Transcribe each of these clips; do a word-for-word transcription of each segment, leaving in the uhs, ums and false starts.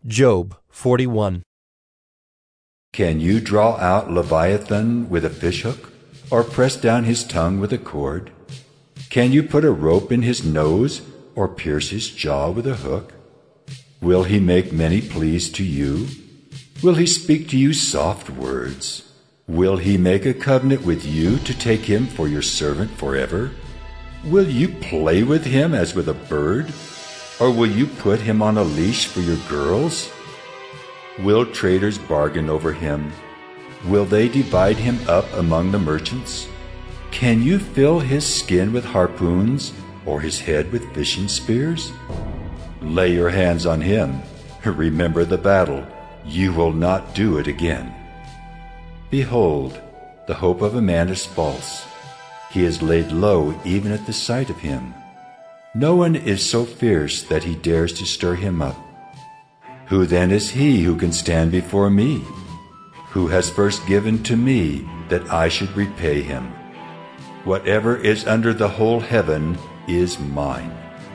Job forty-one. Can you draw out Leviathan with a fishhook, or press down his tongue with a cord? Can you put a rope in his nose, or pierce his jaw with a hook? Will he make many pleas to you? Will he speak to you soft words? Will he make a covenant with you to take him for your servant forever? Will you play with him as with a bird? Or will you put him on a leash for your girls? Will traders bargain over him? Will they divide him up among the merchants? Can you fill his skin with harpoons, or his head with fishing spears? Lay your hands on him. Remember the battle. You will not do it again. Behold, the hope of a man is false. He is laid low even at the sight of him. No one is so fierce that he dares to stir him up. Who then is he who can stand before me? Who has first given to me that I should repay him? Whatever is under the whole heaven is mine.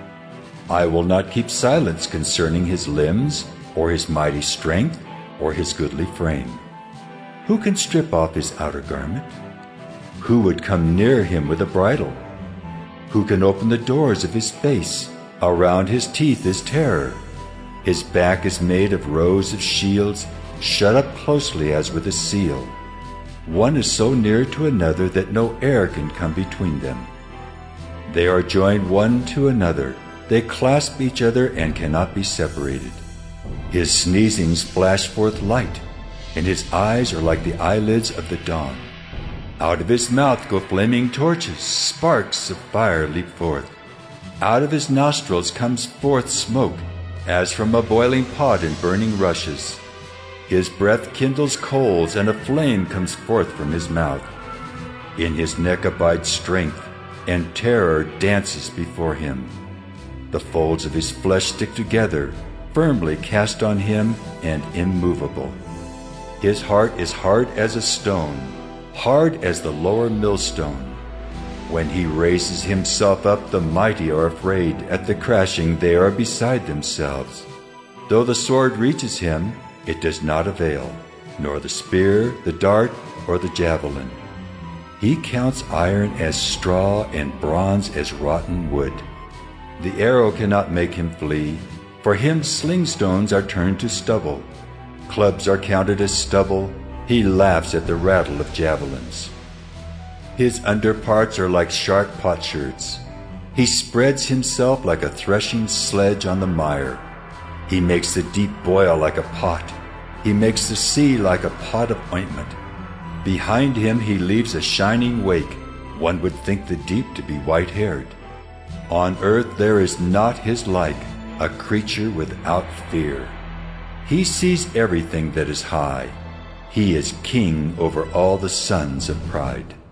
I will not keep silence concerning his limbs, or his mighty strength, or his goodly frame. Who can strip off his outer garment? Who would come near him with a bridle? Who can open the doors of his face? Around his teeth is terror. His back is made of rows of shields, shut up closely as with a seal. One is so near to another that no air can come between them. They are joined one to another. They clasp each other and cannot be separated. His sneezings flash forth light, and his eyes are like the eyelids of the dawn. Out of his mouth go flaming torches, sparks of fire leap forth. Out of his nostrils comes forth smoke, as from a boiling pot and burning rushes. His breath kindles coals, and a flame comes forth from his mouth. In his neck abides strength, and terror dances before him. The folds of his flesh stick together, firmly cast on him and immovable. His heart is hard as a stone, hard as the lower millstone. When he raises himself up, the mighty are afraid. At the crashing they are beside themselves. Though the sword reaches him, it does not avail, nor the spear, the dart, or the javelin. He counts iron as straw and bronze as rotten wood. The arrow cannot make him flee. For him slingstones are turned to stubble. Clubs are counted as stubble. He laughs at the rattle of javelins. His underparts are like sharp potsherds. He spreads himself like a threshing sledge on the mire. He makes the deep boil like a pot. He makes the sea like a pot of ointment. Behind him he leaves a shining wake. One would think the deep to be white-haired. On earth there is not his like, a creature without fear. He sees everything that is high. He is king over all the sons of pride.